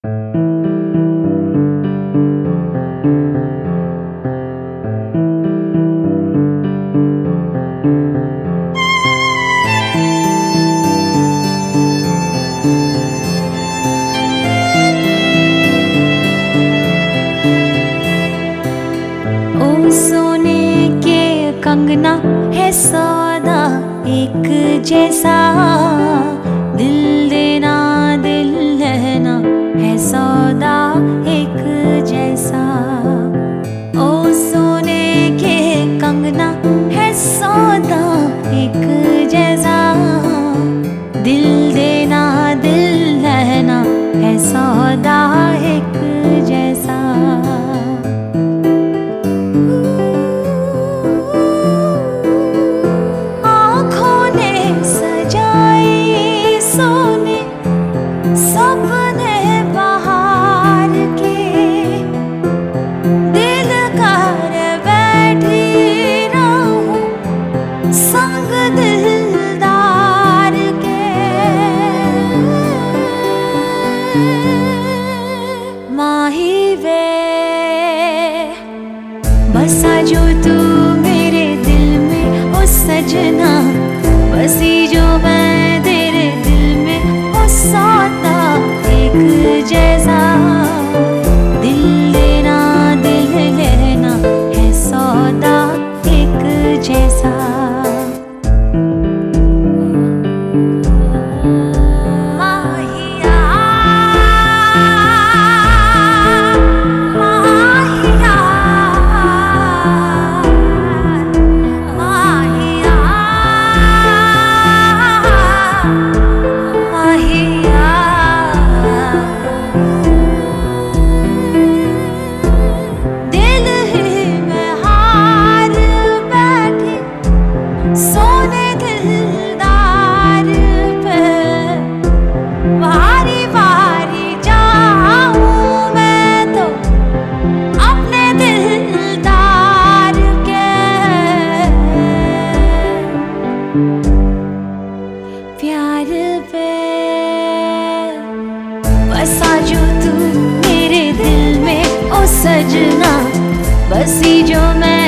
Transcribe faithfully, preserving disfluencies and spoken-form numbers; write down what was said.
सोने के कंगना है सौदा एक जैसा, दिल देना दिल लेना है सौदा एक जैसा। ओ सोने के कंगना है सौदा एक जैसा, दिल देना दिल लेना है सौदा एक जैसा। सपने बहार के दिल कर बैठी रहूं संग दिलदार के। माही वे बसा जो तू मेरे दिल में ओ सजना, बसी जो मैं तेरे दिल में ओ सौदा एक जैसा, दिल देना दिल लेना है सौदा एक जैसा। माहिया माहिया माहिया माहिया सोने दिलदार पे वारी वारी जाऊं मैं तो अपने दिलदार के। प्यार पे बसा जो तू मेरे दिल में ओ सजना, बसी जो मैं